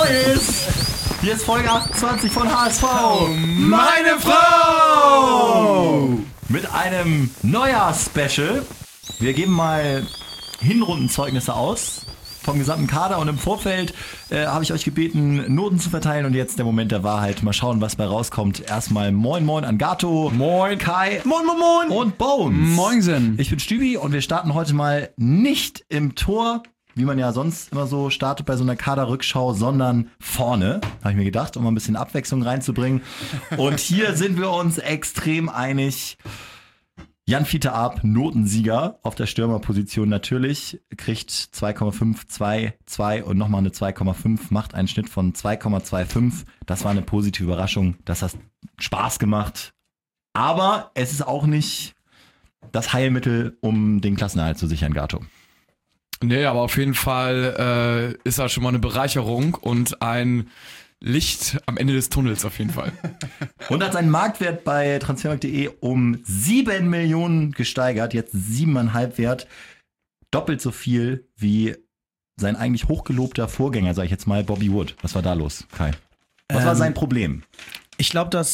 Neues! Hier ist Folge 28 von HSV. Meine Frau! Mit einem Neujahrs-Special. Wir geben mal Hinrundenzeugnisse aus vom gesamten Kader und im Vorfeld habe ich euch gebeten, Noten zu verteilen und jetzt der Moment der Wahrheit. Mal schauen, was bei rauskommt. Erstmal moin moin an Gato. Moin. Kai. Moin, moin, moin. Und Bones. Moinsen. Ich bin Stübi und wir starten heute mal nicht im Tor, wie man ja sonst immer so startet bei so einer Kaderrückschau, sondern vorne, habe ich mir gedacht, um mal ein bisschen Abwechslung reinzubringen. Und hier sind wir uns extrem einig. Jan-Fiete Arp, Notensieger auf der Stürmerposition natürlich, kriegt 2,5, 2 und nochmal eine 2,5, macht einen Schnitt von 2,25. Das war eine positive Überraschung, das hat Spaß gemacht. Aber es ist auch nicht das Heilmittel, um den Klassenerhalt zu sichern, Gato. Nee, aber auf jeden Fall ist das schon mal eine Bereicherung und ein Licht am Ende des Tunnels auf jeden Fall. Und hat seinen Marktwert bei transfermarkt.de um 7 Millionen gesteigert, jetzt 7,5 wert. Doppelt so viel wie sein eigentlich hochgelobter Vorgänger, sag ich jetzt mal, Bobby Wood. Was war da los, Kai? Was war sein Problem? Ich glaube, dass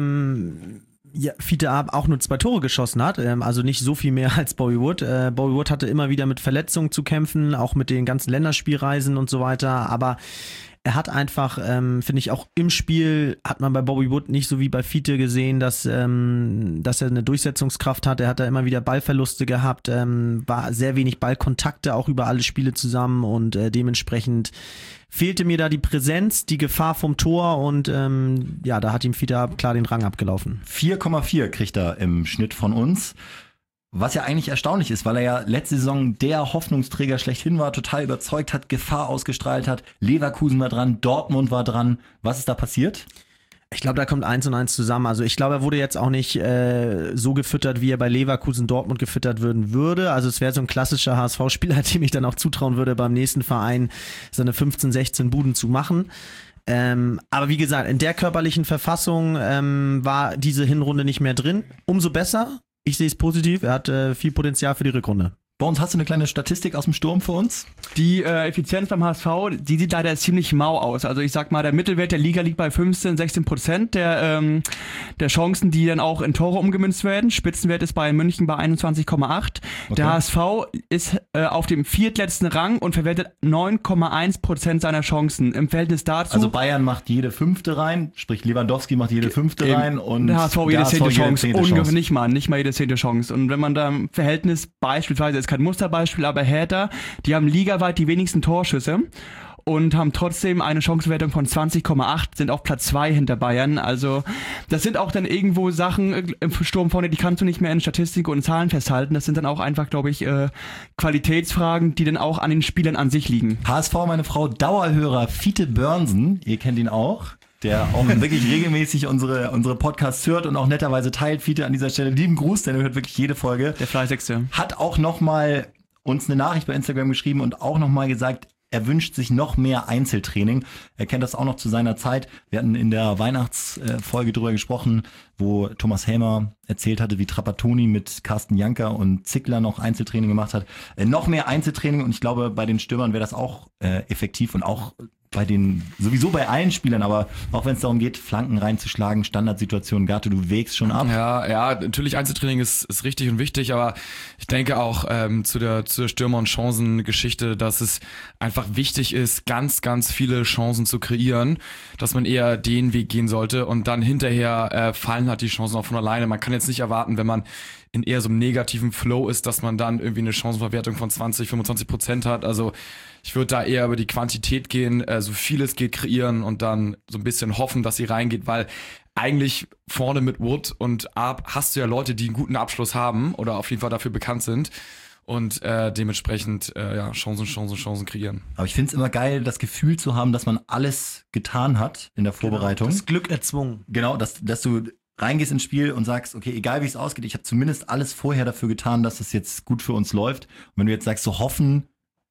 Fiete Arp auch nur 2 Tore geschossen hat, also nicht so viel mehr als Bobby Wood. Bobby Wood hatte immer wieder mit Verletzungen zu kämpfen, auch mit den ganzen Länderspielreisen und so weiter, aber er hat einfach, finde ich, auch im Spiel hat man bei Bobby Wood nicht so wie bei Fiete gesehen, dass er eine Durchsetzungskraft hat. Er hat da immer wieder Ballverluste gehabt, war sehr wenig Ballkontakte auch über alle Spiele zusammen und dementsprechend fehlte mir da die Präsenz, die Gefahr vom Tor und da hat ihm Fiete klar den Rang abgelaufen. 4,4 kriegt er im Schnitt von uns. Was ja eigentlich erstaunlich ist, weil er ja letzte Saison der Hoffnungsträger schlechthin war, total überzeugt hat, Gefahr ausgestrahlt hat. Leverkusen war dran, Dortmund war dran. Was ist da passiert? Ich glaube, da kommt 1 und 1 zusammen. Also ich glaube, er wurde jetzt auch nicht so gefüttert, wie er bei Leverkusen Dortmund gefüttert werden würde. Also es wäre so ein klassischer HSV-Spieler, dem ich dann auch zutrauen würde, beim nächsten Verein seine 15, 16 Buden zu machen. Aber wie gesagt, in der körperlichen Verfassung war diese Hinrunde nicht mehr drin. Umso besser. Ich sehe es positiv, er hat viel Potenzial für die Rückrunde. Bones, hast du eine kleine Statistik aus dem Sturm für uns? Die Effizienz beim HSV, die sieht leider ziemlich mau aus. Also ich sag mal, der Mittelwert der Liga liegt bei 15-16% der Chancen, die dann auch in Tore umgemünzt werden. Spitzenwert ist bei München bei 21,8. Okay. Der HSV ist auf dem viertletzten Rang und verwertet 9,1% seiner Chancen. Im Verhältnis dazu... Also Bayern macht jede 5. rein, sprich Lewandowski macht jede 5. rein und der HSV jede 10. Chance. Chance. Nicht mal jede 10. Chance. Und wenn man da im Verhältnis beispielsweise ist kein Musterbeispiel, aber Hertha, die haben ligaweit die wenigsten Torschüsse und haben trotzdem eine Chancenwertung von 20,8, sind auf Platz 2 hinter Bayern. Also das sind auch dann irgendwo Sachen im Sturm vorne, die kannst du nicht mehr in Statistik und Zahlen festhalten. Das sind dann auch einfach, glaube ich, Qualitätsfragen, die dann auch an den Spielern an sich liegen. HSV, meine Frau, Dauerhörer Fiete Börnsen, ihr kennt ihn auch, der auch wirklich regelmäßig unsere Podcasts hört und auch netterweise teilt. Fiete, an dieser Stelle lieben Gruß, denn er hört wirklich jede Folge. Der Fleißigste. Hat auch nochmal uns eine Nachricht bei Instagram geschrieben und auch nochmal gesagt, er wünscht sich noch mehr Einzeltraining. Er kennt das auch noch zu seiner Zeit. Wir hatten in der Weihnachtsfolge drüber gesprochen, wo Thomas Helmer erzählt hatte, wie Trapattoni mit Carsten Janker und Zickler noch Einzeltraining gemacht hat. Noch mehr Einzeltraining und ich glaube, bei den Stürmern wäre das auch effektiv und auch sowieso bei allen Spielern, aber auch wenn es darum geht, Flanken reinzuschlagen, Standardsituationen, Gato, du wägst schon ab. Ja, natürlich Einzeltraining ist richtig und wichtig, aber ich denke auch zu der Stürmer- und Chancengeschichte, dass es einfach wichtig ist, ganz, ganz viele Chancen zu kreieren, dass man eher den Weg gehen sollte und dann hinterher fallen halt die Chancen auch von alleine. Man kann jetzt nicht erwarten, wenn man in eher so einem negativen Flow ist, dass man dann irgendwie eine Chancenverwertung von 20-25% hat. Also ich würde da eher über die Quantität gehen, so viel es geht kreieren und dann so ein bisschen hoffen, dass sie reingeht, weil eigentlich vorne mit Wood und Arp hast du ja Leute, die einen guten Abschluss haben oder auf jeden Fall dafür bekannt sind und dementsprechend Chancen kreieren. Aber ich finde es immer geil, das Gefühl zu haben, dass man alles getan hat in der Vorbereitung. Genau, das Glück erzwungen. Genau, dass du reingehst ins Spiel und sagst, okay, egal wie es ausgeht, ich habe zumindest alles vorher dafür getan, dass es jetzt gut für uns läuft. Und wenn du jetzt sagst, so hoffen,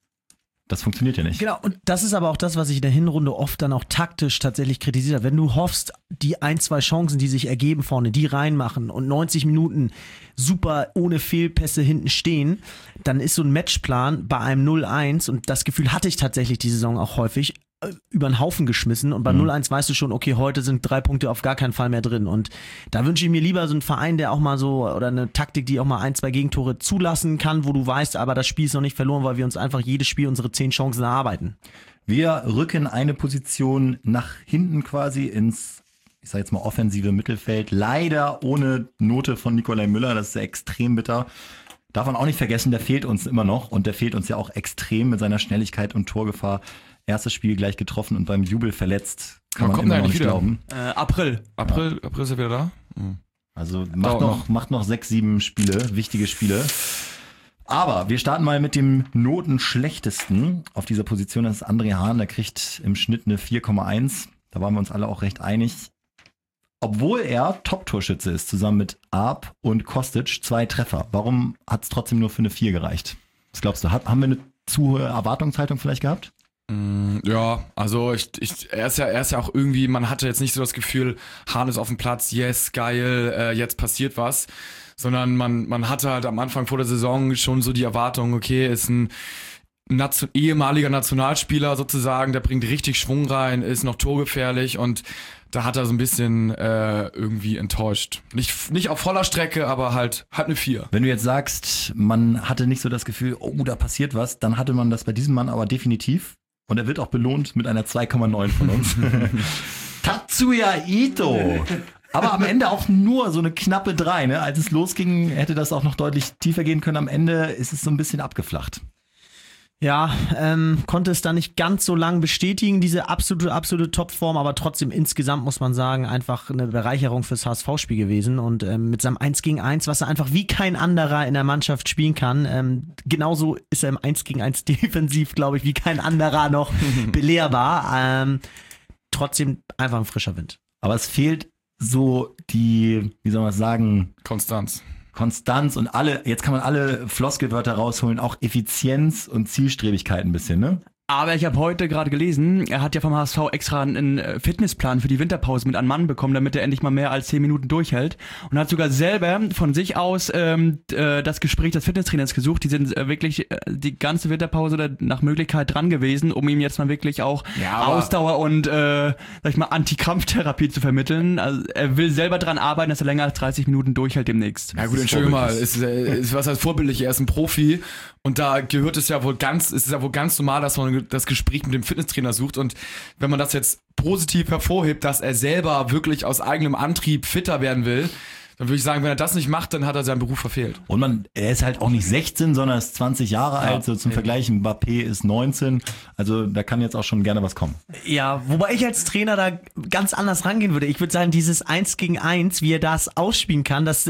das funktioniert ja nicht. Genau, und das ist aber auch das, was ich in der Hinrunde oft dann auch taktisch tatsächlich kritisiert habe. Wenn du hoffst, die 1-2 Chancen, die sich ergeben vorne, die reinmachen und 90 Minuten super ohne Fehlpässe hinten stehen, dann ist so ein Matchplan bei einem 0-1 und das Gefühl hatte ich tatsächlich die Saison auch häufig, über den Haufen geschmissen und bei 0-1 weißt du schon, okay, heute sind 3 Punkte auf gar keinen Fall mehr drin und da wünsche ich mir lieber so einen Verein, der auch mal so, oder eine Taktik, die auch mal 1, 2 Gegentore zulassen kann, wo du weißt, aber das Spiel ist noch nicht verloren, weil wir uns einfach jedes Spiel unsere 10 Chancen erarbeiten. Wir rücken eine Position nach hinten quasi ins, ich sage jetzt mal, offensive Mittelfeld. Leider ohne Note von Nikolai Müller, das ist ja extrem bitter. Darf man auch nicht vergessen, der fehlt uns immer noch und der fehlt uns ja auch extrem mit seiner Schnelligkeit und Torgefahr. Erstes Spiel gleich getroffen und beim Jubel verletzt. Kann man immer noch nicht glauben. April Ist er wieder da? Also macht noch 6, 7 Spiele, wichtige Spiele. Aber wir starten mal mit dem Notenschlechtesten auf dieser Position. Das ist André Hahn, der kriegt im Schnitt eine 4,1. Da waren wir uns alle auch recht einig. Obwohl er Top-Torschütze ist, zusammen mit Arp und Kostic, 2 Treffer. Warum hat es trotzdem nur für eine 4 gereicht? Was glaubst du? Haben wir eine zu hohe Erwartungshaltung vielleicht gehabt? Ja, also er ist ja auch irgendwie, man hatte jetzt nicht so das Gefühl, Hahn ist auf dem Platz, yes, geil, jetzt passiert was. Sondern man hatte halt am Anfang vor der Saison schon so die Erwartung, okay, ist ein ehemaliger Nationalspieler sozusagen, der bringt richtig Schwung rein, ist noch torgefährlich und da hat er so ein bisschen irgendwie enttäuscht. Nicht auf voller Strecke, aber halt eine 4. Wenn du jetzt sagst, man hatte nicht so das Gefühl, oh, da passiert was, dann hatte man das bei diesem Mann aber definitiv und er wird auch belohnt mit einer 2,9 von uns. Tatsuya Ito! Aber am Ende auch nur so eine knappe 3, ne? Als es losging, hätte das auch noch deutlich tiefer gehen können. Am Ende ist es so ein bisschen abgeflacht. Ja, konnte es da nicht ganz so lang bestätigen, diese absolute Topform, aber trotzdem insgesamt muss man sagen, einfach eine Bereicherung fürs HSV-Spiel gewesen und mit seinem 1 gegen 1, was er einfach wie kein anderer in der Mannschaft spielen kann, genauso ist er im 1 gegen 1 defensiv, glaube ich, wie kein anderer noch belehrbar. Trotzdem einfach ein frischer Wind. Aber es fehlt so die, wie soll man das sagen? Konstanz und jetzt kann man alle Floskelwörter rausholen, auch Effizienz und Zielstrebigkeit ein bisschen, ne? Aber ich habe heute gerade gelesen, er hat ja vom HSV extra einen Fitnessplan für die Winterpause mit einem Mann bekommen, damit er endlich mal mehr als 10 Minuten durchhält. Und hat sogar selber von sich aus das Gespräch des Fitnesstrainers gesucht. Die sind wirklich die ganze Winterpause da nach Möglichkeit dran gewesen, um ihm jetzt mal wirklich auch Ausdauer und sag ich mal Antikrampftherapie zu vermitteln. Also er will selber dran arbeiten, dass er länger als 30 Minuten durchhält demnächst. Ja gut, entschuldigung mal, ist was als vorbildlich, er ist ein Profi und da gehört es ja wohl ganz normal, dass man das Gespräch mit dem Fitnesstrainer sucht und wenn man das jetzt positiv hervorhebt, dass er selber wirklich aus eigenem Antrieb fitter werden will, dann würde ich sagen, wenn er das nicht macht, dann hat er seinen Beruf verfehlt. Und er ist halt auch nicht 16, sondern ist 20 Jahre alt, so zum Vergleich, Mbappé ist 19, also da kann jetzt auch schon gerne was kommen. Ja, wobei ich als Trainer da ganz anders rangehen würde. Ich würde sagen, dieses 1 gegen 1, wie er das ausspielen kann, das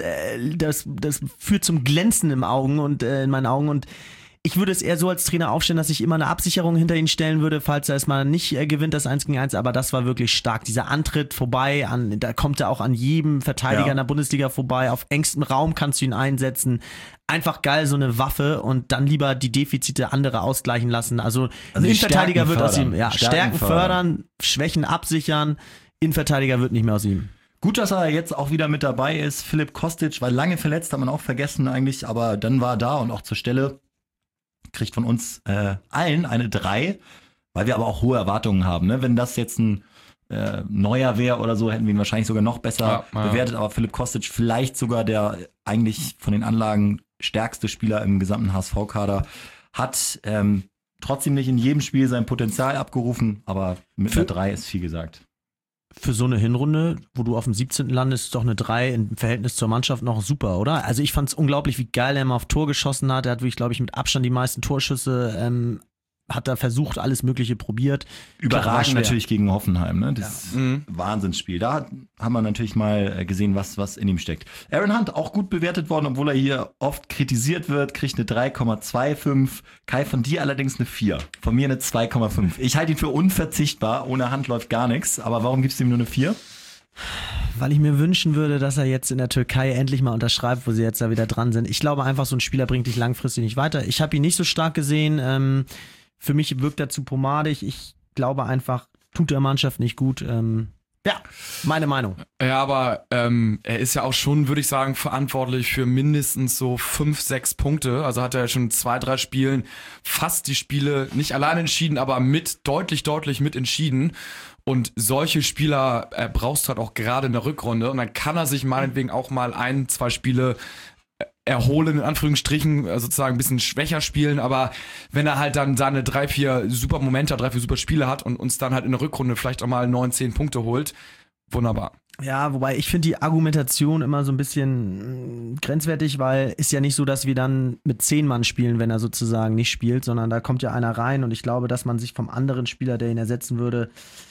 führt zum Glänzen im Augen und in meinen Augen und ich würde es eher so als Trainer aufstellen, dass ich immer eine Absicherung hinter ihn stellen würde, falls er es mal nicht gewinnt, das 1 gegen 1, aber das war wirklich stark. Dieser Antritt vorbei, da kommt er auch an jedem Verteidiger in der Bundesliga vorbei, auf engstem Raum kannst du ihn einsetzen. Einfach geil, so eine Waffe und dann lieber die Defizite andere ausgleichen lassen. Also ein Innenverteidiger wird aus ihm, Stärken fördern, Schwächen absichern, Innenverteidiger wird nicht mehr aus ihm. Gut, dass er jetzt auch wieder mit dabei ist. Filip Kostic war lange verletzt, hat man auch vergessen eigentlich, aber dann war er da und auch zur Stelle. Kriegt von uns allen eine 3, weil wir aber auch hohe Erwartungen haben. Ne? Wenn das jetzt ein Neuer wäre oder so, hätten wir ihn wahrscheinlich sogar noch besser bewertet. Aber Filip Kostic vielleicht sogar der eigentlich von den Anlagen stärkste Spieler im gesamten HSV-Kader, hat trotzdem nicht in jedem Spiel sein Potenzial abgerufen, aber mit einer 3 ist viel gesagt. Für so eine Hinrunde, wo du auf dem 17. landest, ist doch eine 3 im Verhältnis zur Mannschaft noch super, oder? Also ich fand es unglaublich, wie geil er immer auf Tor geschossen hat. Er hat wirklich, glaube ich, mit Abstand die meisten Torschüsse, hat da versucht, alles Mögliche probiert. Überragend natürlich gegen Hoffenheim, ne? Das Wahnsinnsspiel. Da haben wir natürlich mal gesehen, was in ihm steckt. Aaron Hunt, auch gut bewertet worden, obwohl er hier oft kritisiert wird, kriegt eine 3,25. Kai, von dir allerdings eine 4. Von mir eine 2,5. Ich halte ihn für unverzichtbar. Ohne Hand läuft gar nichts. Aber warum gibst du ihm nur eine 4? Weil ich mir wünschen würde, dass er jetzt in der Türkei endlich mal unterschreibt, wo sie jetzt da wieder dran sind. Ich glaube einfach, so ein Spieler bringt dich langfristig nicht weiter. Ich habe ihn nicht so stark gesehen. Für mich wirkt er zu pomadig. Ich glaube einfach, tut der Mannschaft nicht gut. Ja, meine Meinung. Ja, aber er ist ja auch schon, würde ich sagen, verantwortlich für mindestens so 5, 6 Punkte. Also hat er ja schon 2, 3 Spielen fast die Spiele nicht allein entschieden, aber deutlich mit entschieden. Und solche Spieler brauchst du halt auch gerade in der Rückrunde. Und dann kann er sich meinetwegen auch mal 1, 2 Spiele erholen, in Anführungsstrichen, sozusagen ein bisschen schwächer spielen, aber wenn er halt dann seine 3, 4 super Momente, 3, 4 super Spiele hat und uns dann halt in der Rückrunde vielleicht auch mal 9, 10 Punkte holt, wunderbar. Ja, wobei ich finde die Argumentation immer so ein bisschen grenzwertig, weil ist ja nicht so, dass wir dann mit 10 Mann spielen, wenn er sozusagen nicht spielt, sondern da kommt ja einer rein und ich glaube, dass man sich vom anderen Spieler, der ihn ersetzen würde,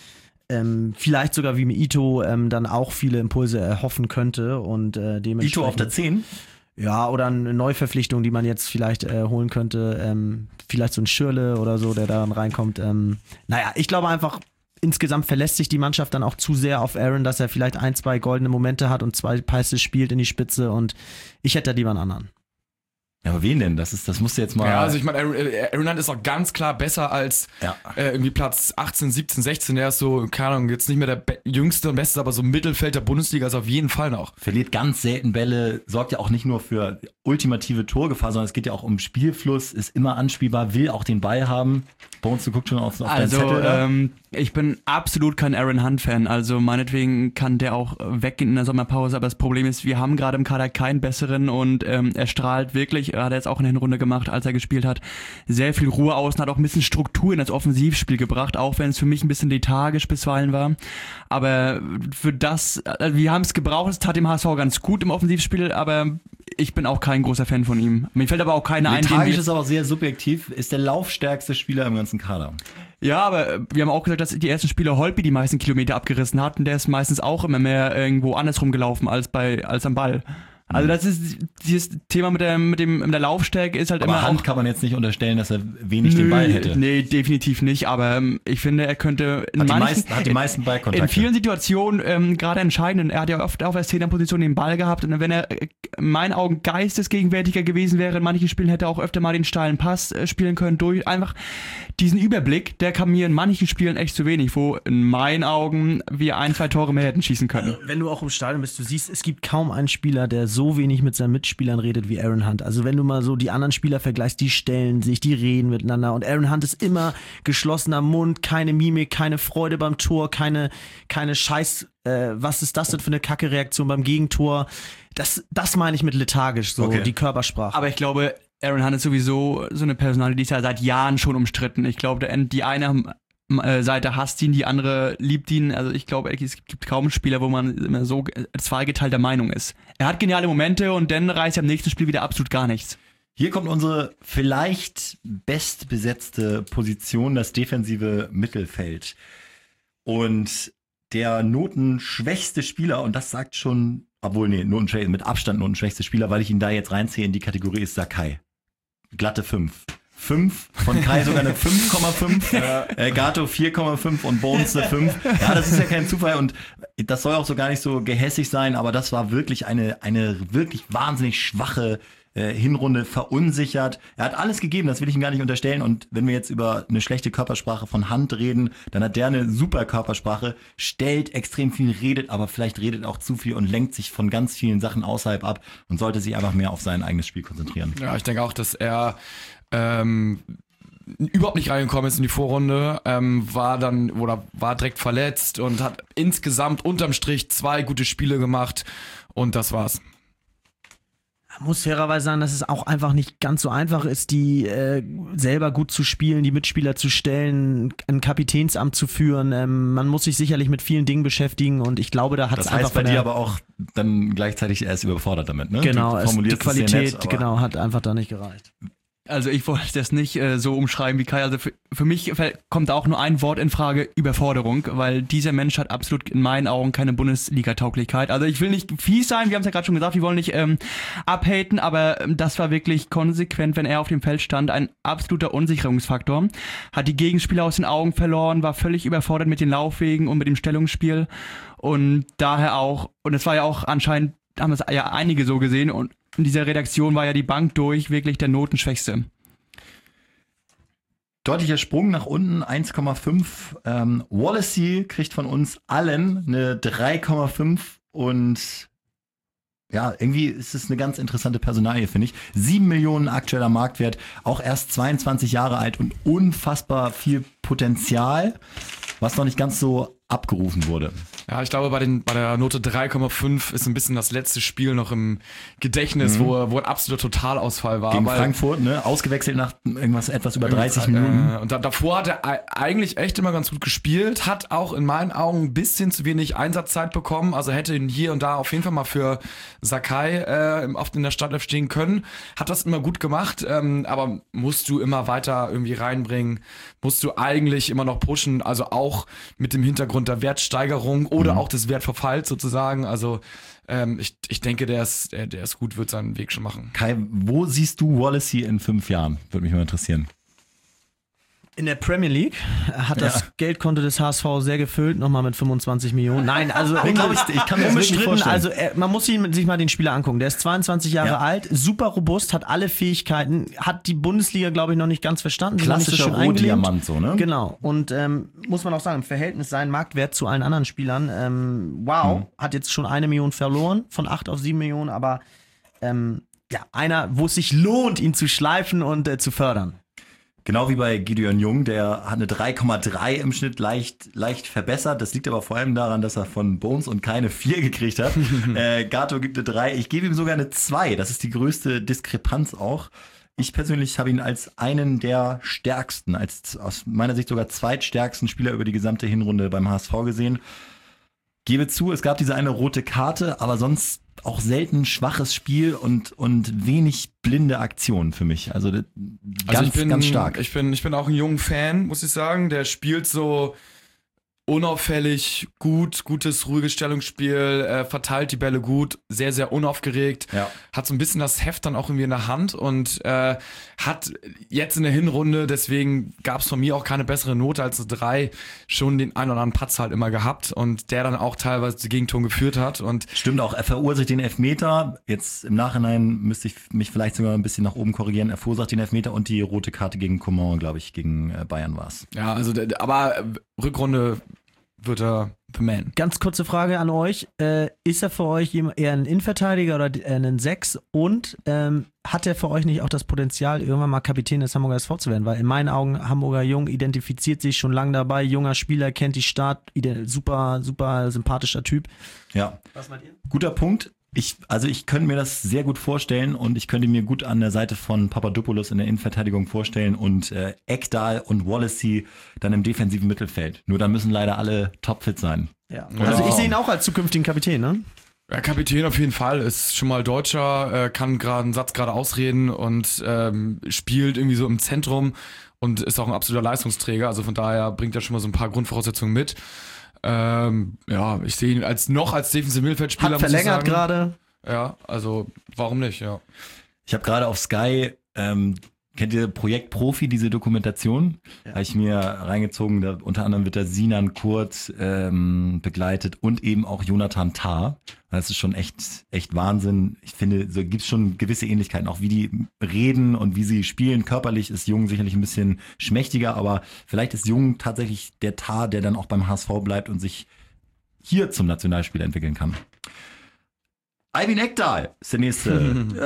vielleicht sogar wie mit Ito dann auch viele Impulse erhoffen könnte und dementsprechend. Ito auf der 10? Ja, oder eine Neuverpflichtung, die man jetzt vielleicht holen könnte. Vielleicht so ein Schürrle oder so, der da dann reinkommt. Naja, ich glaube einfach, insgesamt verlässt sich die Mannschaft dann auch zu sehr auf Aaron, dass er vielleicht 1, 2 goldene Momente hat und 2 Pässe spielt in die Spitze und ich hätte da lieber einen anderen. Ja, aber wen denn? Das musst du jetzt mal... Ja, also ich meine, Aaron Hunt ist auch ganz klar besser als irgendwie Platz 18, 17, 16. Der ist so, keine Ahnung, jetzt nicht mehr der jüngste und beste, aber so Mittelfeld der Bundesliga ist auf jeden Fall noch. Verliert ganz selten Bälle, sorgt ja auch nicht nur für ultimative Torgefahr, sondern es geht ja auch um Spielfluss, ist immer anspielbar, will auch den Ball haben. Bones, du guckst schon auf deinen Zettel. Ich bin absolut kein Aaron Hunt-Fan, also meinetwegen kann der auch weggehen in der Sommerpause, aber das Problem ist, wir haben gerade im Kader keinen besseren und er strahlt wirklich, hat er jetzt auch in der Hinrunde gemacht, als er gespielt hat, sehr viel Ruhe aus und hat auch ein bisschen Struktur in das Offensivspiel gebracht, auch wenn es für mich ein bisschen lethargisch bisweilen war, aber für das, wir haben es gebraucht, es tat dem HSV ganz gut im Offensivspiel, aber ich bin auch kein großer Fan von ihm. Mir fällt aber auch keiner ein. Lethargisch ist aber sehr subjektiv, ist der laufstärkste Spieler im ganzen Kader. Ja, aber wir haben auch gesagt, dass die ersten Spiele Holtby die meisten Kilometer abgerissen hat und der ist meistens auch immer mehr irgendwo andersrum gelaufen als am Ball. Also das ist dieses Thema mit der Laufstärke ist halt aber immer Hand auch, kann man jetzt nicht unterstellen, dass er wenig den Ball hätte. Nee, definitiv nicht, aber ich finde, er könnte hat die meisten Ballkontakte. In vielen Situationen gerade entscheidend, er hat ja oft auch als Zehnerposition den Ball gehabt und wenn er in meinen Augen geistesgegenwärtiger gewesen wäre, in manchen Spielen hätte er auch öfter mal den steilen Pass spielen können, durch einfach diesen Überblick, der kam mir in manchen Spielen echt zu wenig, wo in meinen Augen wir 1, 2 Tore mehr hätten schießen können. Wenn du auch im Stadion bist, du siehst, es gibt kaum einen Spieler, der so wenig mit seinen Mitspielern redet wie Aaron Hunt. Also wenn du mal so die anderen Spieler vergleichst, die stellen sich, die reden miteinander und Aaron Hunt ist immer geschlossener Mund, keine Mimik, keine Freude beim Tor, keine Scheiß, was ist das denn für eine Kacke-Reaktion beim Gegentor? Das meine ich mit lethargisch, so die Körpersprache. Aber ich glaube, Aaron Hunt ist sowieso so eine Personalie, die ist ja seit Jahren schon umstritten. Ich glaube, die eine Seite hasst ihn, die andere liebt ihn. Also ich glaube, es gibt kaum einen Spieler, wo man immer so zweigeteilter Meinung ist. Er hat geniale Momente und dann reißt er im nächsten Spiel wieder absolut gar nichts. Hier kommt unsere vielleicht bestbesetzte Position, das defensive Mittelfeld. Und der notenschwächste Spieler, und das sagt schon, mit Abstand notenschwächste Spieler, weil ich ihn da jetzt reinziehe in die Kategorie, ist Sakai. Glatte 5. 5, von Kai sogar eine 5,5, Gato 4,5 und Bones eine 5. Ja, das ist ja kein Zufall und das soll auch so gar nicht so gehässig sein, aber das war wirklich eine wirklich wahnsinnig schwache Hinrunde, verunsichert. Er hat alles gegeben, das will ich ihm gar nicht unterstellen. Und wenn wir jetzt über eine schlechte Körpersprache von Hand reden, dann hat der eine super Körpersprache, stellt extrem viel, redet, aber vielleicht redet auch zu viel und lenkt sich von ganz vielen Sachen außerhalb ab und sollte sich einfach mehr auf sein eigenes Spiel konzentrieren. Ja, ich denke auch, dass er überhaupt nicht reingekommen ist in die Vorrunde, war direkt verletzt und hat insgesamt unterm Strich 2 gute Spiele gemacht und das war's. Man muss fairerweise sagen, dass es auch einfach nicht ganz so einfach ist, die selber gut zu spielen, die Mitspieler zu stellen, ein Kapitänsamt zu führen. Man muss sich sicherlich mit vielen Dingen beschäftigen und ich glaube, da hat es einfach... Das heißt bei dir aber auch dann gleichzeitig, er ist überfordert damit, ne? Genau, die Qualität hat einfach da nicht gereicht. Also ich wollte das nicht so umschreiben wie Kai. Also für mich kommt auch nur ein Wort in Frage: Überforderung, weil dieser Mensch hat absolut in meinen Augen keine Bundesliga-Tauglichkeit. Also ich will nicht fies sein, wir haben es ja gerade schon gesagt, wir wollen nicht abhaten, aber das war wirklich konsequent, wenn er auf dem Feld stand, ein absoluter Unsicherungsfaktor. Hat die Gegenspieler aus den Augen verloren, war völlig überfordert mit den Laufwegen und mit dem Stellungsspiel und daher auch, und es war ja auch anscheinend, haben es ja einige so gesehen und in dieser Redaktion war ja die Bank durch wirklich der Notenschwächste. Deutlicher Sprung nach unten, 1,5. Wallacey kriegt von uns allen eine 3,5 und ja, irgendwie ist es eine ganz interessante Personalie, finde ich. 7 Millionen aktueller Marktwert, auch erst 22 Jahre alt und unfassbar viel Potenzial, was noch nicht ganz so abgerufen wurde. Ja, ich glaube, bei der Note 3,5 ist ein bisschen das letzte Spiel noch im Gedächtnis, wo ein absoluter Totalausfall war. Gegen Frankfurt, ne? Ausgewechselt nach etwas über 30 Minuten. Und davor hat er eigentlich echt immer ganz gut gespielt, hat auch in meinen Augen ein bisschen zu wenig Einsatzzeit bekommen, also hätte ihn hier und da auf jeden Fall mal für Sakai oft in der Startelf stehen können. Hat das immer gut gemacht, aber musst du immer weiter irgendwie reinbringen, musst du eigentlich immer noch pushen, also auch mit dem Hintergrund der Wertsteigerung oder auch des Wertverfalls sozusagen. Also ich denke, der ist gut, wird seinen Weg schon machen. Kai, wo siehst du Wallacey in 5 Jahren? Würde mich mal interessieren. In der Premier League hat das Geldkonto des HSV sehr gefüllt, nochmal mit 25 Millionen. Nein, also ich kann mir das wirklich unbestritten, vorstellen. also man muss sich mal den Spieler angucken. Der ist 22 Jahre alt, super robust, hat alle Fähigkeiten, hat die Bundesliga, glaube ich, noch nicht ganz verstanden. Klassischer Rohdiamant, so, ne? Genau. Und muss man auch sagen, im Verhältnis sein Marktwert zu allen anderen Spielern, hat jetzt schon 1 Million verloren, von 8 auf 7 Millionen, aber einer, wo es sich lohnt, ihn zu schleifen und zu fördern. Genau wie bei Gideon Jung, der hat eine 3,3 im Schnitt leicht verbessert. Das liegt aber vor allem daran, dass er von Bones und keine 4 gekriegt hat. Gato gibt eine 3. Ich gebe ihm sogar eine 2. Das ist die größte Diskrepanz auch. Ich persönlich habe ihn als einen der stärksten, als aus meiner Sicht sogar zweitstärksten Spieler über die gesamte Hinrunde beim HSV gesehen. Gebe zu, es gab diese eine rote Karte, aber sonst auch selten schwaches Spiel und wenig blinde Aktionen für mich. Also ganz stark. Ich bin auch ein junger Fan, muss ich sagen. Der spielt so unauffällig, gutes, ruhiges Stellungsspiel, verteilt die Bälle gut, sehr, sehr unaufgeregt, hat so ein bisschen das Heft dann auch irgendwie in der Hand und hat jetzt in der Hinrunde, deswegen gab es von mir auch keine bessere Note als eine 3, schon den einen oder anderen Patzer halt immer gehabt und der dann auch teilweise die Gegentore geführt hat. Und stimmt auch, er verursacht den Elfmeter, jetzt im Nachhinein müsste ich mich vielleicht sogar ein bisschen nach oben korrigieren, er verursacht den Elfmeter und die rote Karte gegen Coman, glaube ich, gegen Bayern war es. Ja, also aber Rückrunde wird er the man. Ganz kurze Frage an euch. Ist er für euch eher ein Innenverteidiger oder ein 6? Und hat er für euch nicht auch das Potenzial, irgendwann mal Kapitän des Hamburger SV zu werden? Weil in meinen Augen, Hamburger Jung identifiziert sich schon lange dabei. Junger Spieler, kennt die Stadt, super, super sympathischer Typ. Ja. Was meint ihr? Guter Punkt. Ich könnte mir das sehr gut vorstellen und ich könnte mir gut an der Seite von Papadopoulos in der Innenverteidigung vorstellen und Ekdal und Wallacey dann im defensiven Mittelfeld. Nur dann müssen leider alle topfit sein. Ja. Also ich sehe ihn auch als zukünftigen Kapitän, ne? Ja, Kapitän auf jeden Fall, ist schon mal Deutscher, kann gerade einen Satz gerade ausreden und spielt irgendwie so im Zentrum und ist auch ein absoluter Leistungsträger, also von daher bringt er schon mal so ein paar Grundvoraussetzungen mit. Ich sehe ihn als defensive Mittelfeldspieler. Hat verlängert gerade. Ja, also warum nicht, ja. Ich habe gerade auf Sky, kennt ihr Projekt Profi, diese Dokumentation? Ja. Habe ich mir reingezogen, da unter anderem wird da Sinan Kurt begleitet und eben auch Jonathan Tah. Das ist schon echt Wahnsinn. Ich finde, so gibt's schon gewisse Ähnlichkeiten, auch wie die reden und wie sie spielen. Körperlich ist Jung sicherlich ein bisschen schmächtiger, aber vielleicht ist Jung tatsächlich der Tah, der dann auch beim HSV bleibt und sich hier zum Nationalspieler entwickeln kann. Albin Ekdal ist der nächste.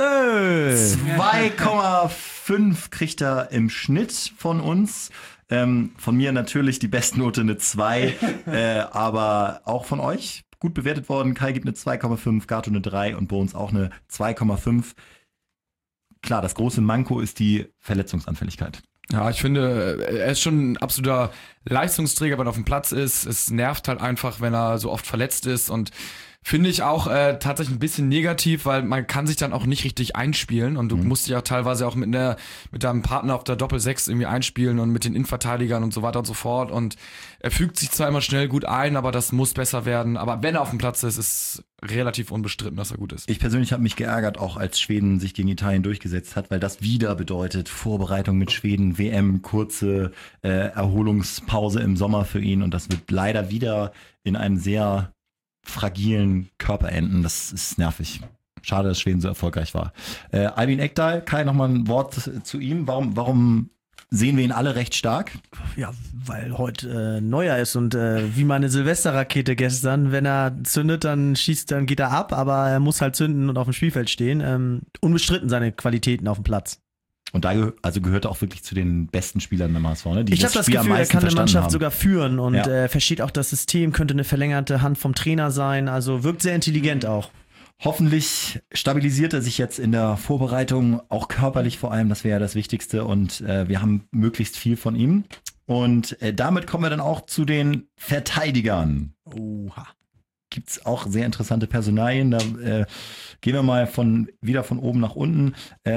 2,5 kriegt er im Schnitt von uns. Von mir natürlich die Bestnote eine 2, aber auch von euch gut bewertet worden. Kai gibt eine 2,5, Gato eine 3 und Bones auch eine 2,5. Klar, das große Manko ist die Verletzungsanfälligkeit. Ja, ich finde, er ist schon ein absoluter Leistungsträger, wenn er auf dem Platz ist. Es nervt halt einfach, wenn er so oft verletzt ist und finde ich auch tatsächlich ein bisschen negativ, weil man kann sich dann auch nicht richtig einspielen und du musst dich auch teilweise auch mit deinem Partner auf der Doppel-6 irgendwie einspielen und mit den Innenverteidigern und so weiter und so fort und er fügt sich zwar immer schnell gut ein, aber das muss besser werden, aber wenn er auf dem Platz ist relativ unbestritten, dass er gut ist. Ich persönlich habe mich geärgert, auch als Schweden sich gegen Italien durchgesetzt hat, weil das wieder bedeutet Vorbereitung mit Schweden, WM, kurze Erholungspause im Sommer für ihn und das wird leider wieder in einem sehr fragilen Körper enden. Das ist nervig. Schade, dass Schweden so erfolgreich war. Albin Ekdal, Kai, nochmal ein Wort zu ihm. Warum sehen wir ihn alle recht stark. Ja, weil heute Neujahr ist und wie meine Silvesterrakete gestern, wenn er zündet, dann schießt, dann geht er ab, aber er muss halt zünden und auf dem Spielfeld stehen. Unbestritten seine Qualitäten auf dem Platz. Und da gehört er auch wirklich zu den besten Spielern der MSV, ne? Ich habe das Gefühl, er kann eine Mannschaft sogar führen und Ja. versteht auch das System, könnte eine verlängerte Hand vom Trainer sein, also wirkt sehr intelligent auch. Hoffentlich stabilisiert er sich jetzt in der Vorbereitung, auch körperlich vor allem, das wäre ja das Wichtigste und wir haben möglichst viel von ihm. Und damit kommen wir dann auch zu den Verteidigern. Oha. Gibt's auch sehr interessante Personalien, da gehen wir mal wieder von oben nach unten.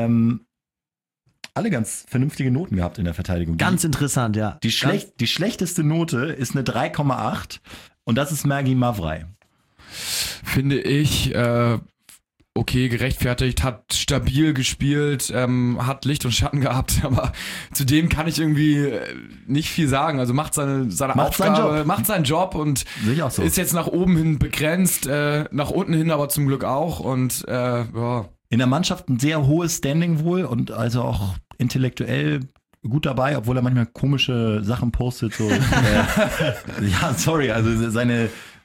Alle ganz vernünftige Noten gehabt in der Verteidigung. Ganz interessant, ja. Die schlechteste Note ist eine 3,8 und das ist Mergi Mavrai. Finde ich, okay, gerechtfertigt, hat stabil gespielt, hat Licht und Schatten gehabt, aber zu dem kann ich irgendwie nicht viel sagen. Also macht seine Aufgabe, macht seinen Job und Sehe ich auch so. ist jetzt nach oben hin begrenzt, nach unten hin aber zum Glück auch und ja. In der Mannschaft ein sehr hohes Standing wohl und also auch intellektuell gut dabei, obwohl er manchmal komische Sachen postet. So, ja, sorry, also seine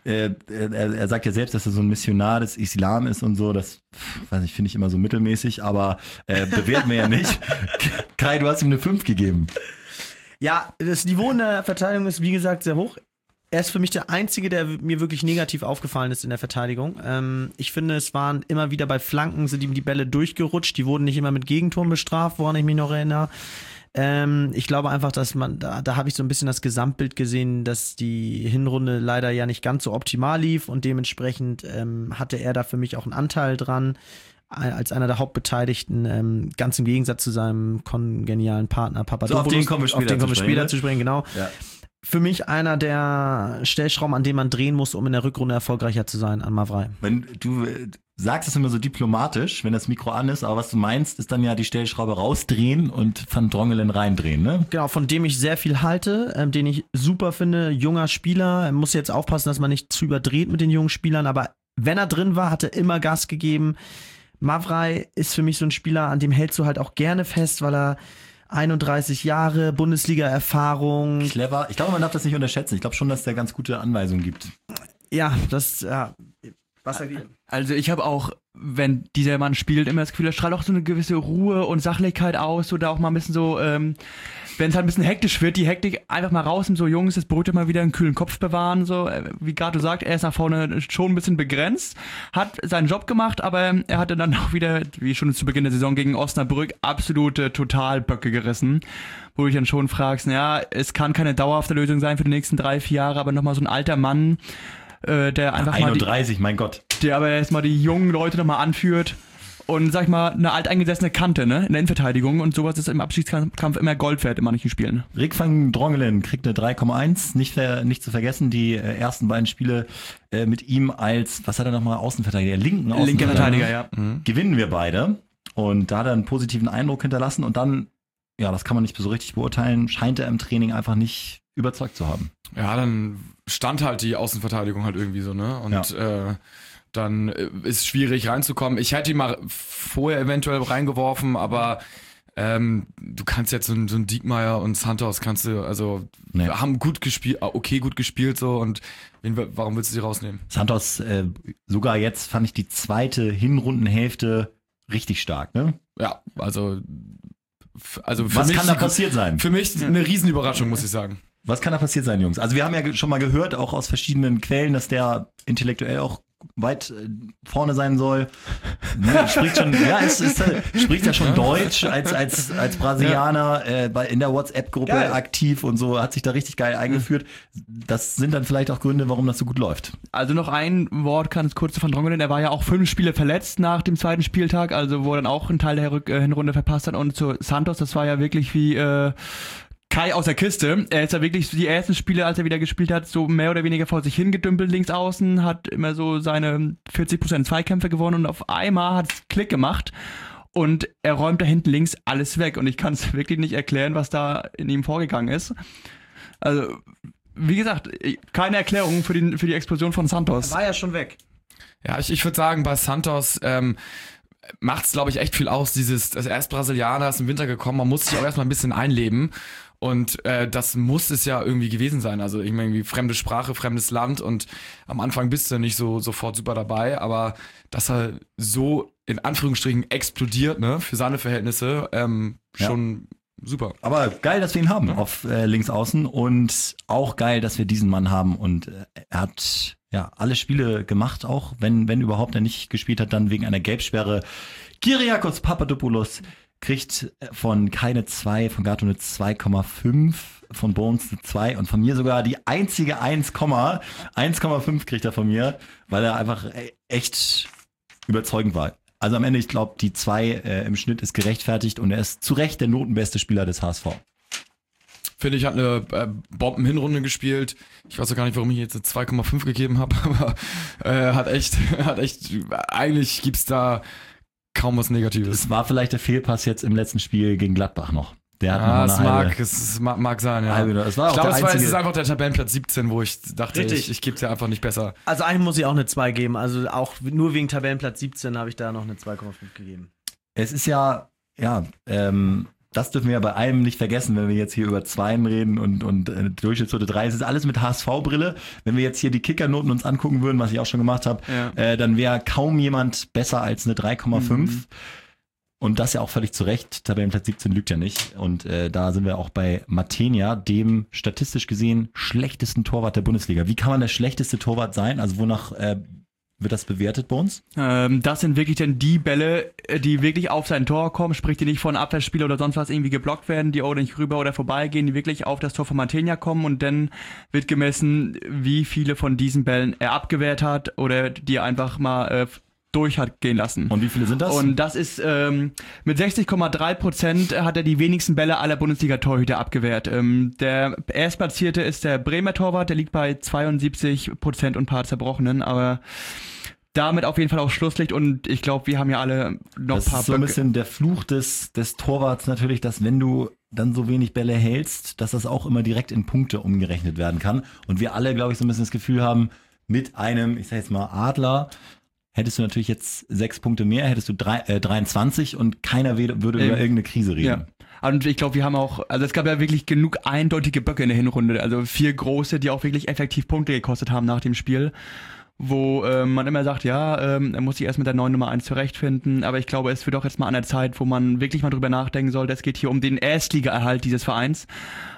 er sagt ja selbst, dass er so ein Missionar des Islam ist und so, das weiß ich, finde ich immer so mittelmäßig, aber bewerten wir ja nicht. Kai, du hast ihm eine 5 gegeben. Ja, das Niveau in der Verteidigung ist wie gesagt sehr hoch. Er ist für mich der Einzige, der mir wirklich negativ aufgefallen ist in der Verteidigung. Ich finde, es waren immer wieder bei Flanken, sind ihm die Bälle durchgerutscht, die wurden nicht immer mit Gegentoren bestraft, woran ich mich noch erinnere. Ich glaube einfach, dass da habe ich so ein bisschen das Gesamtbild gesehen, dass die Hinrunde leider ja nicht ganz so optimal lief und dementsprechend hatte er da für mich auch einen Anteil dran, als einer der Hauptbeteiligten, ganz im Gegensatz zu seinem kongenialen Partner Papadopoulos. So, auf den kommen wir später zu sprechen, genau. Ja. Für mich einer der Stellschrauben, an dem man drehen muss, um in der Rückrunde erfolgreicher zu sein, an Mavrai. Wenn du sagst es immer so diplomatisch, wenn das Mikro an ist, aber was du meinst, ist dann ja die Stellschraube rausdrehen und Van Drongelen reindrehen, ne? Genau, von dem ich sehr viel halte, den ich super finde, junger Spieler, muss jetzt aufpassen, dass man nicht zu überdreht mit den jungen Spielern, aber wenn er drin war, hat er immer Gas gegeben. Mavrai ist für mich so ein Spieler, an dem hältst du halt auch gerne fest, weil er 31 Jahre, Bundesliga-Erfahrung. Clever. Ich glaube, man darf das nicht unterschätzen. Ich glaube schon, dass der ganz gute Anweisungen gibt. Ja, was sagt ihr? Also ich habe auch, wenn dieser Mann spielt, immer das Gefühl, er strahlt auch so eine gewisse Ruhe und Sachlichkeit aus oder auch mal ein bisschen so, wenn es halt ein bisschen hektisch wird, die Hektik einfach mal raus und so, Jungs, das beruhigt mal wieder einen kühlen Kopf bewahren, so, wie gerade du sagst, er ist nach vorne schon ein bisschen begrenzt, hat seinen Job gemacht, aber er hatte dann auch wieder, wie schon zu Beginn der Saison gegen Osnabrück, absolute Totalböcke gerissen, wo du dich dann schon fragst, naja, es kann keine dauerhafte Lösung sein für die nächsten 3-4 Jahre, aber nochmal so ein alter Mann, der einfach 31, mein Gott. Der aber erstmal die jungen Leute nochmal anführt und, sag ich mal, eine alteingesessene Kante, ne, in der Innenverteidigung und sowas ist im Abschiedskampf immer Gold wert in manchen Spielen. Rick van Drongelen kriegt eine 3,1, nicht zu vergessen, die ersten beiden Spiele mit ihm als, was hat er nochmal, Außenverteidiger, linken Außenverteidiger. Linker Verteidiger, ja. Gewinnen wir beide und da hat er einen positiven Eindruck hinterlassen und dann, ja, das kann man nicht so richtig beurteilen, scheint er im Training einfach nicht überzeugt zu haben. Ja, dann stand halt die Außenverteidigung halt irgendwie so, ne? Und dann ist schwierig reinzukommen. Ich hätte ihn mal vorher eventuell reingeworfen, aber du kannst jetzt so ein Diekmeyer und Santos haben gut gespielt, gut gespielt so und warum willst du sie rausnehmen? Santos, sogar jetzt fand ich die zweite Hinrundenhälfte richtig stark, ne? Ja, also für was mich kann da passiert sein? Für mich eine Riesenüberraschung, muss ich sagen. Was kann da passiert sein, Jungs? Also wir haben ja schon mal gehört, auch aus verschiedenen Quellen, dass der intellektuell auch weit vorne sein soll. Ne, spricht ja schon Deutsch als Brasilianer, in der WhatsApp-Gruppe Geil. aktiv und so, hat sich da richtig geil eingeführt. Das sind dann vielleicht auch Gründe, warum das so gut läuft. Also noch ein Wort ganz kurz zu Van Drongelen. Er war ja auch 5 Spiele verletzt nach dem zweiten Spieltag, also wo er dann auch einen Teil der Hinrunde verpasst hat. Und zu Santos, das war ja wirklich wie Kai aus der Kiste. Er ist ja wirklich die ersten Spiele, als er wieder gespielt hat, so mehr oder weniger vor sich hingedümpelt links außen, hat immer so seine 40% Zweikämpfe gewonnen und auf einmal hat es Klick gemacht und er räumt da hinten links alles weg und ich kann es wirklich nicht erklären, was da in ihm vorgegangen ist. Also, wie gesagt, keine Erklärung für die Explosion von Santos. Er war ja schon weg. Ja, ich würde sagen, bei Santos, macht's, glaube ich, echt viel aus. Also er ist Brasilianer, ist im Winter gekommen, man muss sich auch erstmal ein bisschen einleben. Und das muss es ja irgendwie gewesen sein. Also ich meine, fremde Sprache, fremdes Land und am Anfang bist du nicht so sofort super dabei, aber dass er so in Anführungsstrichen explodiert, ne, für seine Verhältnisse, schon super. Aber geil, dass wir ihn haben auf links außen und auch geil, dass wir diesen Mann haben und er hat ja alle Spiele gemacht, auch wenn überhaupt er nicht gespielt hat, dann wegen einer Gelbsperre. Kyriakos Papadopoulos kriegt von keine 2, von Gato eine 2,5, von Bones eine 2 und von mir sogar die einzige 1,5 kriegt er von mir, weil er einfach echt überzeugend war. Also am Ende, ich glaube, die 2 im Schnitt ist gerechtfertigt und er ist zu Recht der notenbeste Spieler des HSV. Finde ich, hat eine Bomben-Hinrunde gespielt. Ich weiß auch gar nicht, warum ich jetzt eine 2,5 gegeben habe, aber hat echt, eigentlich gibt's da kaum was Negatives. Es war vielleicht der Fehlpass jetzt im letzten Spiel gegen Gladbach noch. Der hat noch es mag sein, ja. Es war ich glaube, es ist einfach der Tabellenplatz 17, wo ich dachte, ich gebe es ja einfach nicht besser. Also eigentlich muss ich auch eine 2 geben. Also auch nur wegen Tabellenplatz 17 habe ich da noch eine 2,5 gegeben. Es ist das dürfen wir ja bei allem nicht vergessen, wenn wir jetzt hier über 2 reden und Durchschnittsnote 3. Es ist alles mit HSV-Brille. Wenn wir jetzt hier die Kickernoten uns angucken würden, was ich auch schon gemacht habe, dann wäre kaum jemand besser als eine 3,5. Und das ja auch völlig zu Recht. Tabellenplatz 17 lügt ja nicht. Und da sind wir auch bei Matenia, dem statistisch gesehen schlechtesten Torwart der Bundesliga. Wie kann man der schlechteste Torwart sein? Also wonach wird das bewertet bei uns? Das sind wirklich dann die Bälle, die wirklich auf sein Tor kommen, sprich die nicht von Abwehrspieler oder sonst was irgendwie geblockt werden, die auch nicht rüber oder vorbeigehen, die wirklich auf das Tor von Matenia kommen und dann wird gemessen, wie viele von diesen Bällen er abgewehrt hat oder die er einfach mal durch hat gehen lassen. Und wie viele sind das? Und das ist mit 60,3% hat er die wenigsten Bälle aller Bundesliga-Torhüter abgewehrt. Der Erstplatzierte ist der Bremer Torwart, der liegt bei 72% und ein paar zerbrochenen, aber damit auf jeden Fall auch Schlusslicht und ich glaube, wir haben ja alle noch ein paar Das ist so ein bisschen der Fluch des Torwarts natürlich, dass wenn du dann so wenig Bälle hältst, dass das auch immer direkt in Punkte umgerechnet werden kann. Und wir alle, glaube ich, so ein bisschen das Gefühl haben, mit einem, ich sag jetzt mal Adler, hättest du natürlich jetzt 6 Punkte mehr, hättest du 23 und keiner würde über irgendeine Krise reden. Ja. Und ich glaube, wir haben auch, also es gab ja wirklich genug eindeutige Böcke in der Hinrunde, also 4 große, die auch wirklich effektiv Punkte gekostet haben nach dem Spiel, wo man immer sagt, er muss sich erst mit der neuen Nummer 1 zurechtfinden, aber ich glaube, es wird auch jetzt mal an der Zeit, wo man wirklich mal drüber nachdenken sollte, es geht hier um den Erstliga-Erhalt dieses Vereins,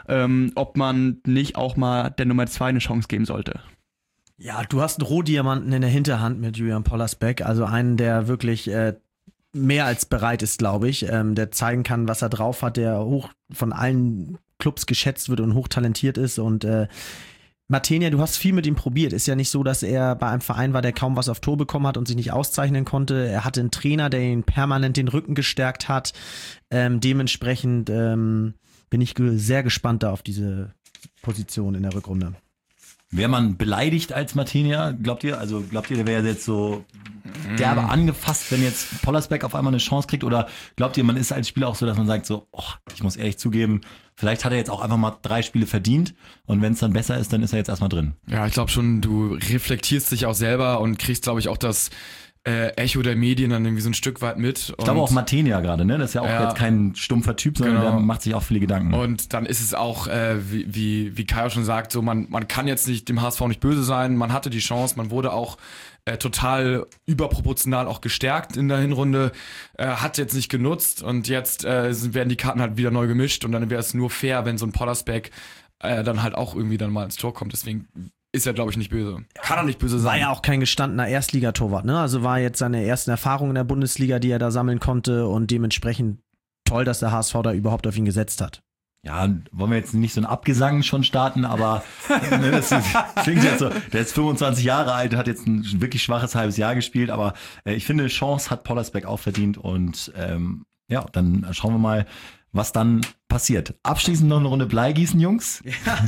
ob man nicht auch mal der Nummer 2 eine Chance geben sollte. Ja, du hast einen Rohdiamanten in der Hinterhand mit Julian Pollersbeck, also einen, der wirklich mehr als bereit ist, glaube ich, der zeigen kann, was er drauf hat, der hoch von allen Clubs geschätzt wird und hochtalentiert ist und Matenia, du hast viel mit ihm probiert. Ist ja nicht so, dass er bei einem Verein war, der kaum was auf Tor bekommen hat und sich nicht auszeichnen konnte. Er hatte einen Trainer, der ihn permanent den Rücken gestärkt hat. Dementsprechend bin ich sehr gespannt da auf diese Position in der Rückrunde. Wäre man beleidigt als Matenia, glaubt ihr? Also glaubt ihr, der wäre jetzt so derbe angefasst, wenn jetzt Pollersbeck auf einmal eine Chance kriegt? Oder glaubt ihr, man ist als Spieler auch so, dass man sagt so, ich muss ehrlich zugeben, vielleicht hat er jetzt auch einfach mal 3 Spiele verdient und wenn es dann besser ist, dann ist er jetzt erstmal drin. Ja, ich glaube schon, du reflektierst dich auch selber und kriegst, glaube ich, auch das Echo der Medien dann irgendwie so ein Stück weit mit. Ich glaube auch Matenia gerade, ne? Das ist ja auch jetzt kein stumpfer Typ, sondern der macht sich auch viele Gedanken. Und dann ist es auch, wie Kai schon sagt, so man kann jetzt nicht dem HSV nicht böse sein, man hatte die Chance, man wurde auch total überproportional auch gestärkt in der Hinrunde, hat jetzt nicht genutzt und jetzt werden die Karten halt wieder neu gemischt und dann wäre es nur fair, wenn so ein Pollersbeck dann halt auch irgendwie dann mal ins Tor kommt. Deswegen ist er, glaube ich, nicht böse. Kann er nicht böse sein. War ja auch kein gestandener Erstligatorwart, ne? Also war jetzt seine ersten Erfahrungen in der Bundesliga, die er da sammeln konnte und dementsprechend toll, dass der HSV da überhaupt auf ihn gesetzt hat. Ja, wollen wir jetzt nicht so ein Abgesang schon starten, aber das klingt jetzt so, der ist 25 Jahre alt, hat jetzt ein wirklich schwaches halbes Jahr gespielt, aber ich finde, Chance hat Pollersbeck auch verdient und dann schauen wir mal, was dann passiert. Abschließend noch eine Runde Bleigießen, Jungs. Ja.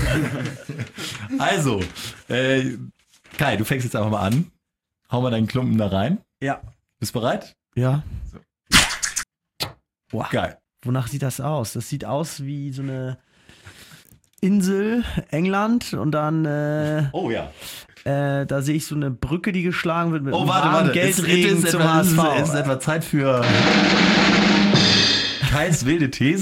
Also, Kai, du fängst jetzt einfach mal an. Hau mal deinen Klumpen da rein. Ja. Bist du bereit? Ja. So. Boah. Geil. Wonach sieht das aus? Das sieht aus wie so eine Insel, England und dann Oh ja. da sehe ich so eine Brücke, die geschlagen wird mit Oh, einem warte. warmen Geldregen Ist zum etwa- ist HSV. etwa Zeit für Kais wilde These?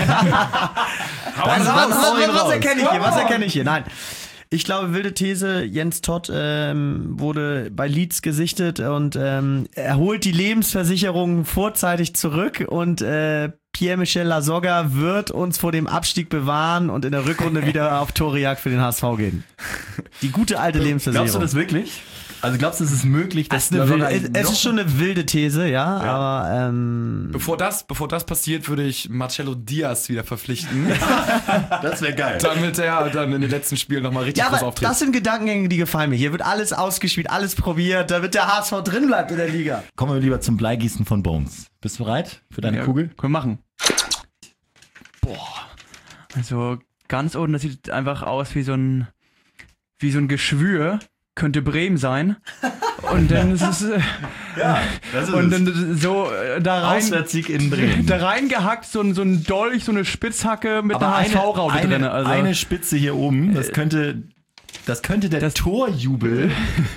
Was erkenne ich hier? Nein. Ich glaube, wilde These, Jens Todt wurde bei Leeds gesichtet und er holt die Lebensversicherung vorzeitig zurück und Pierre-Michel Lasogga wird uns vor dem Abstieg bewahren und in der Rückrunde wieder auf Torejagd für den HSV gehen. Die gute alte Lebensversicherung. Glaubst du das wirklich? Also glaubst du, es ist möglich, dass Es ist schon eine wilde These, ja. Aber Bevor das passiert, würde ich Marcelo Diaz wieder verpflichten, das wäre geil. damit er dann in den letzten Spielen nochmal richtig ja, groß aber auftritt. das sind Gedankengänge, die gefallen mir. Hier wird alles ausgespielt, alles probiert, damit der HSV drin bleibt in der Liga. Kommen wir lieber zum Bleigießen von Bones. Bist du bereit für deine Kugel? Können wir machen. Also ganz unten, das sieht einfach aus wie so ein Geschwür. Könnte Bremen sein. Und dann ist es Ja, das ist und dann so da rein Auswärtssieg in Bremen. da reingehackt, so ein Dolch, so eine Spitzhacke mit einer HSV-Raute drin. Also eine Spitze hier oben, das könnte der Torjubel,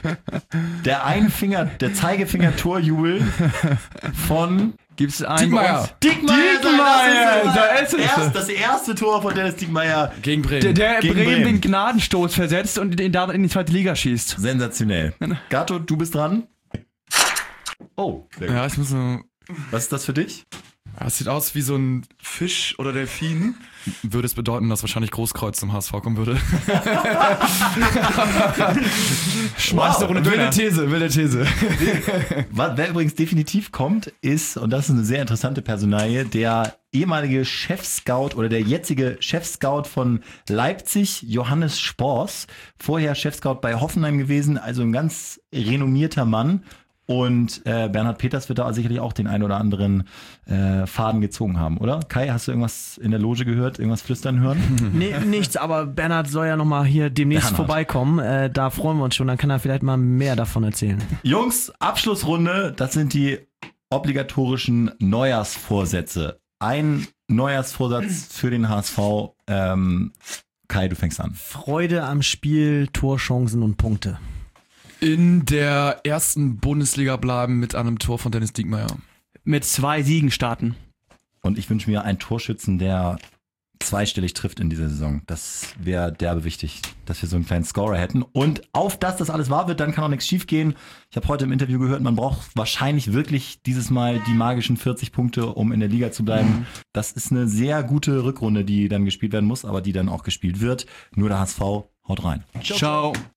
der Zeigefinger-Torjubel von gibt's einen Diekmeyer. Diekmeyer. da ist es. Das erste Tor von Dennis Diekmeyer. Gegen Bremen. Der Gegen Bremen Bremen. den Gnadenstoß versetzt und den damit in die zweite Liga schießt. Sensationell. Gato, du bist dran. Oh, sehr gut. Ja, ich muss nur. Was ist das für dich? Ja, es sieht aus wie so ein Fisch oder Delfin. Würde es bedeuten, dass wahrscheinlich Großkreuz zum HSV kommen würde. Wow, wilde These. Wer übrigens definitiv kommt, ist, und das ist eine sehr interessante Personalie, der ehemalige Chefscout oder der jetzige Chefscout von Leipzig, Johannes Spors. Vorher Chefscout bei Hoffenheim gewesen, also ein ganz renommierter Mann. Und Bernhard Peters wird da sicherlich auch den einen oder anderen Faden gezogen haben, oder? Kai, hast du irgendwas in der Loge gehört? Irgendwas flüstern hören? Nee, nichts, aber Bernhard soll ja nochmal hier demnächst Bernhard. vorbeikommen. Da freuen wir uns schon, dann kann er vielleicht mal mehr davon erzählen. Jungs, Abschlussrunde, das sind die obligatorischen Neujahrsvorsätze. Ein Neujahrsvorsatz für den HSV. Kai, du fängst an. Freude am Spiel, Torchancen und Punkte. In der ersten Bundesliga bleiben mit einem Tor von Dennis Diekmeyer. Mit 2 Siegen starten. Und ich wünsche mir einen Torschützen, der zweistellig trifft in dieser Saison. Das wäre derbe wichtig, dass wir so einen kleinen Scorer hätten. Und auf das alles wahr wird, dann kann auch nichts schief gehen. Ich habe heute im Interview gehört, man braucht wahrscheinlich wirklich dieses Mal die magischen 40 Punkte, um in der Liga zu bleiben. Das ist eine sehr gute Rückrunde, die dann gespielt werden muss, aber die dann auch gespielt wird. Nur der HSV haut rein. Ciao.